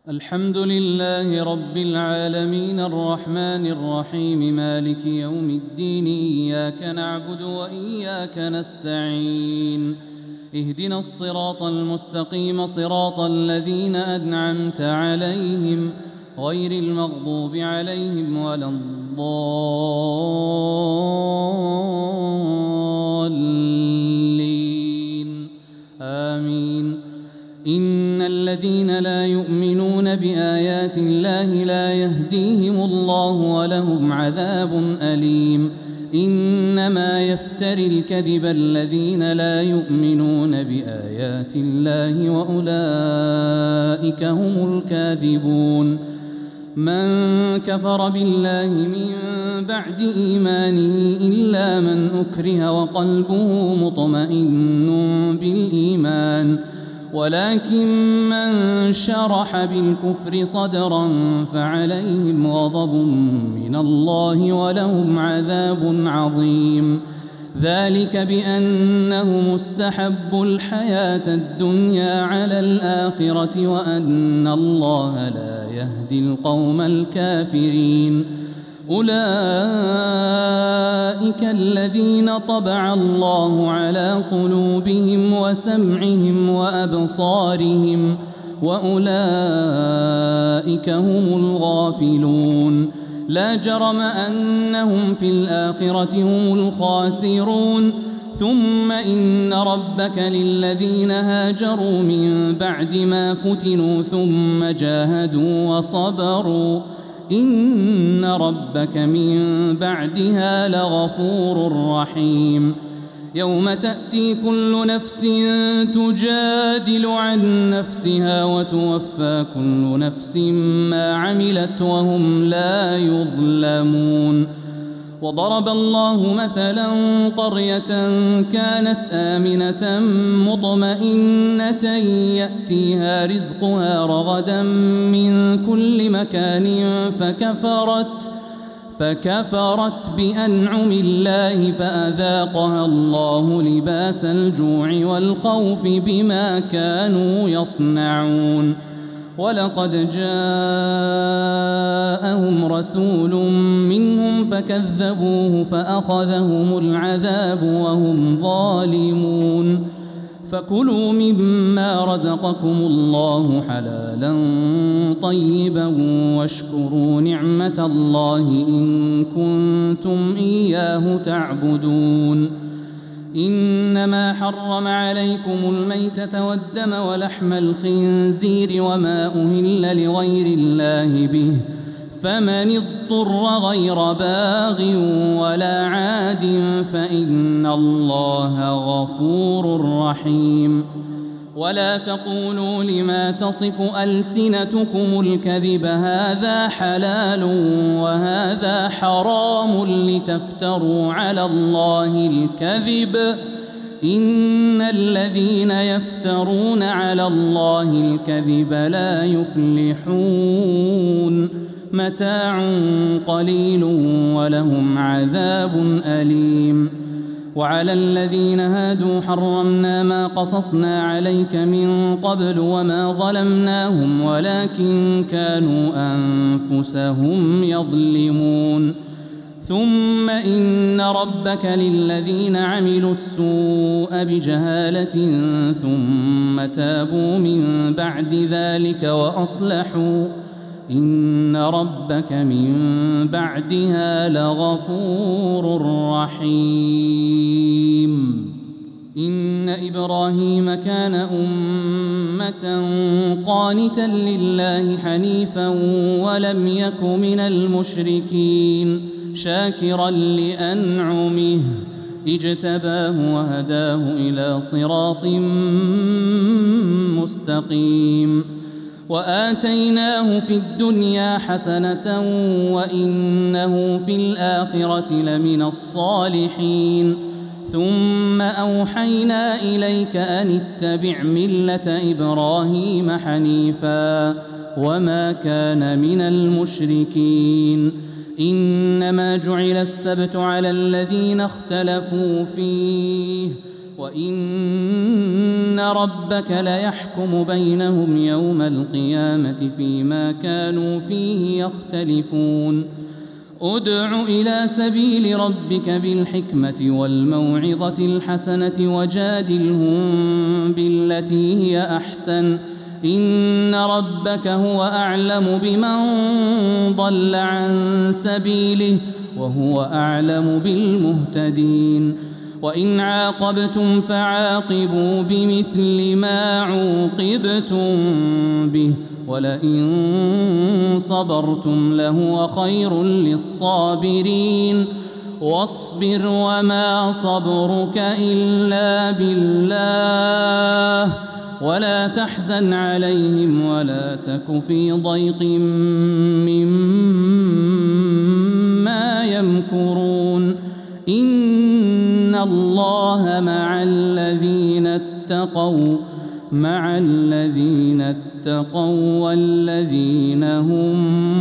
الحمد لله رب العالمين الرحمن الرحيم مالك يوم الدين إياك نعبد وإياك نستعين اهدنا الصراط المستقيم صراط الذين أنعمت عليهم غير المغضوب عليهم ولا الضالين آمين. إن الذين لا يؤمنون بآيات الله لا يهديهم الله ولهم عذاب أليم. إنما يفتري الكذب الذين لا يؤمنون بآيات الله وأولئك هم الكاذبون. من كفر بالله من بعد إيمانه إلا من أكره وقلبه مطمئن بالإيمان ولكن من شرح بالكفر صدرا فعليهم غضب من الله ولهم عذاب عظيم. ذلك بأنهم استحبوا الحياة الدنيا على الآخرة وأن الله لا يهدي القوم الكافرين. أولئك الذين طبع الله على قلوبهم وسمعهم وأبصارهم وأولئك هم الغافلون. لا جرم أنهم في الآخرة هم الخاسرون. ثم إن ربك للذين هاجروا من بعد ما فتنوا ثم جاهدوا وصبروا إن ربك من بعدها لغفور رحيم. يوم تأتي كل نفس تجادل عن نفسها وتوفى كل نفس ما عملت وهم لا يظلمون. وضرب الله مثلا قرية كانت آمنة مطمئنة يأتيها رزقها رغدا من كل مكان فكفرت بأنعم الله فأذاقها الله لباس الجوع والخوف بما كانوا يصنعون. ولقد جاءهم رسول منهم فكذبوه فأخذهم العذاب وهم ظالمون. فكلوا مما رزقكم الله حلالا طيبا واشكروا نعمة الله إن كنتم إياه تعبدون. إنما حرم عليكم الميتة والدم ولحم الخنزير وما أهل لغير الله به فمن اضطر غير باغ ولا عاد فإن الله غفور رحيم. ولا تقولوا لما تصف ألسنتكم الكذب هذا حلال وهذا حرام لتفتروا على الله الكذب إن الذين يفترون على الله الكذب لا يفلحون. متاع قليل ولهم عذاب أليم. وعلى الذين هادوا حرمنا ما قصصنا عليك من قبل وما ظلمناهم ولكن كانوا أنفسهم يظلمون. ثم إن ربك للذين عملوا السوء بجهالة ثم تابوا من بعد ذلك وأصلحوا إن ربك من بعدها لغفور رحيم. إن إبراهيم كان أمة قانتا لله حنيفا ولم يك من المشركين شاكرا لأنعمه اجتباه وهداه إلى صراط مستقيم. وآتيناه في الدنيا حسنة وإنه في الآخرة لمن الصالحين. ثم أوحينا إليك أن اتبع ملة إبراهيم حنيفا وما كان من المشركين. إنما جعل السبت على الذين اختلفوا فيه وإن ربك ليحكم بينهم يوم القيامة فيما كانوا فيه يختلفون ادع إلى سبيل ربك بالحكمة والموعظة الحسنة وجادلهم بالتي هي أحسن إن ربك هو أعلم بمن ضل عن سبيله وهو أعلم بالمهتدين وإن عاقبتم فعاقبوا بمثل ما عوقبتم به ولئن صبرتم لهو خير للصابرين واصبر وما صبرك إلا بالله ولا تحزن عليهم ولا تك في ضيق مما يمكرون إن الله مع الذين اتقوا والذين هم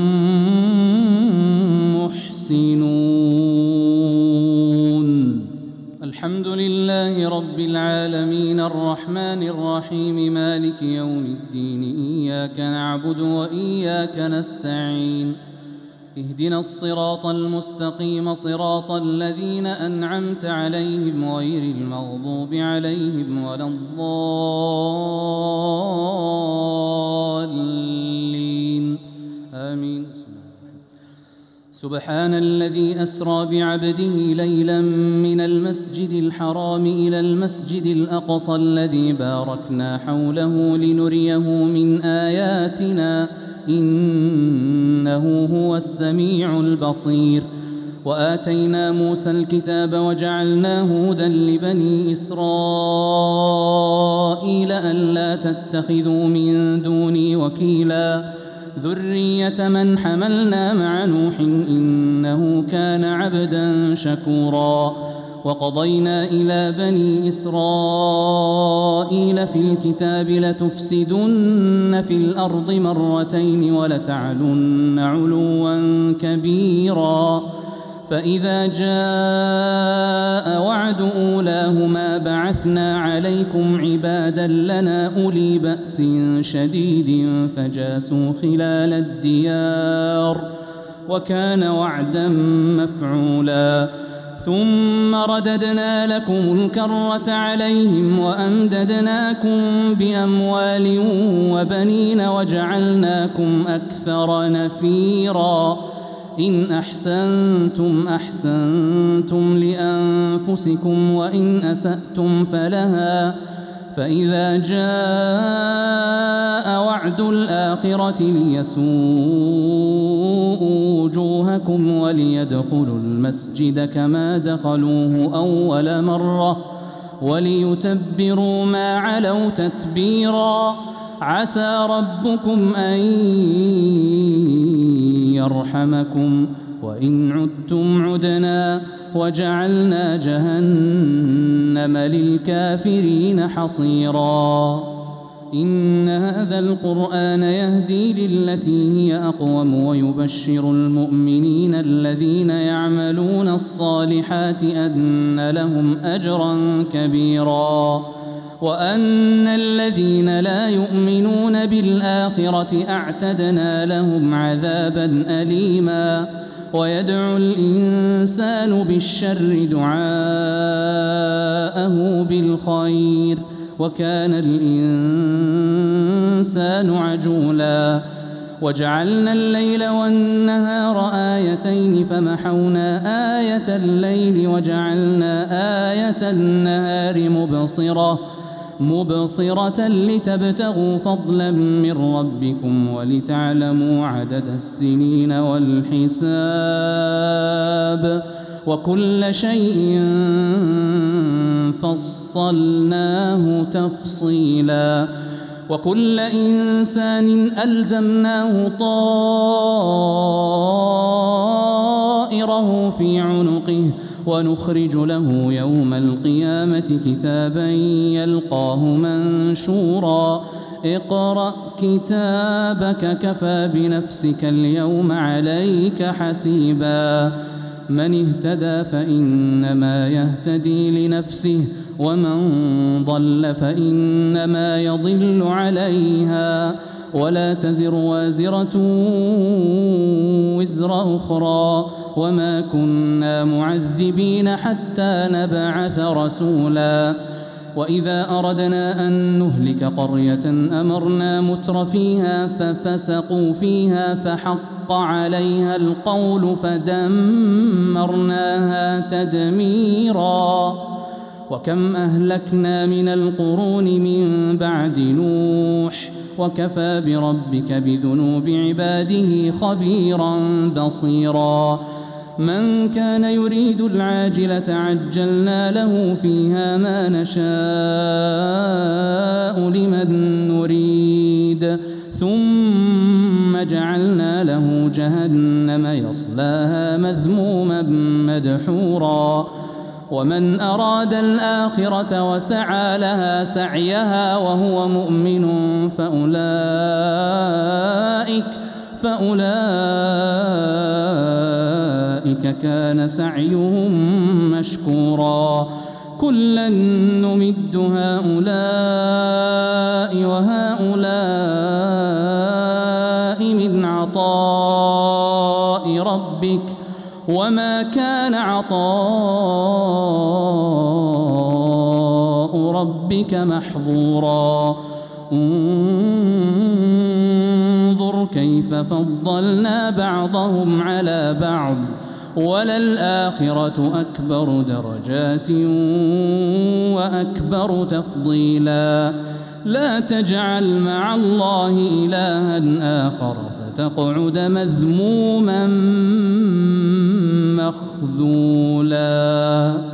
محسنون الحمد لله رب العالمين الرحمن الرحيم مالك يوم الدين إياك نعبد وإياك نستعين اهدنا الصراط المستقيم صراط الذين أنعمت عليهم غير المغضوب عليهم ولا الضالين آمين سبحان الذي أسرى بعبده ليلا من المسجد الحرام إلى المسجد الأقصى الذي باركنا حوله لنريه من آياتنا إنه هو السميع البصير وآتينا موسى الكتاب وجعلناه هدى لبني إسرائيل ألا تتخذوا من دوني وكيلا ذرية من حملنا مع نوح إنه كان عبدا شكورا وقضينا إلى بني إسرائيل في الكتاب لتفسدن في الأرض مرتين ولتعلن علوا كبيرا فإذا جاء وعد أولاهما بعثنا عليكم عبادا لنا أولي بأس شديد فجاسوا خلال الديار وكان وعدا مفعولا ثم رددنا لكم الكرة عليهم وأمددناكم بأموال وبنين وجعلناكم أكثر نفيرا إن أحسنتم أحسنتم لأنفسكم وإن أسأتم فلها فإذا جاء وعد الآخرة ليسوءوا وجوهكم وليدخلوا المسجد كما دخلوه أول مرة وليتبروا ما علوا تتبيرا عسى ربكم أن يرحمكم وإن عدتم عدنا وجعلنا جهنم للكافرين حصيرا إن هذا القرآن يهدي للتي هي أقوم ويبشر المؤمنين الذين يعملون الصالحات أن لهم أجرا كبيرا وأن الذين لا يؤمنون بالآخرة أعتدنا لهم عذابا أليما ويدعو الإنسان بالشر دعاءه بالخير وكان الإنسان عجولا وجعلنا الليل والنهار آيتين فمحونا آية الليل وجعلنا آية النهار مبصرة لتبتغوا فضلا من ربكم ولتعلموا عدد السنين والحساب وكل شيء فصلناه تفصيلا وكل إنسان ألزمناه طائره في عنقه ونخرج له يوم القيامة كتابا يلقاه منشورا اقرأ كتابك كفى بنفسك اليوم عليك حسيبا من اهتدى فإنما يهتدي لنفسه ومن ضل فإنما يضل عليها ولا تزر وازرة وزر أخرى وما كنا معذبين حتى نبعث رسولا وإذا أردنا أن نهلك قرية أمرنا مترفيها ففسقوا فيها فحق عليها القول فدمرناها تدميرا وكم أهلكنا من القرون من بعد نوح وكفى بربك بذنوب عباده خبيرا بصيرا من كان يريد العاجلة عجلنا له فيها ما نشاء لمن نريد ثم جعلنا له جهنم يصلاها مذموما مدحورا ومن أراد الآخرة وسعى لها سعيها وهو مؤمن فأولئك كان سعيهم مشكورا كلا نمد هؤلاء وهؤلاء من عطاء ربك وما كان عطاء ربك محظورا انظر كيف فضلنا بعضهم على بعض وللآخرة أكبر درجات وأكبر تفضيلا لا تجعل مع الله إلها آخر فتقعد مذموما مخذولا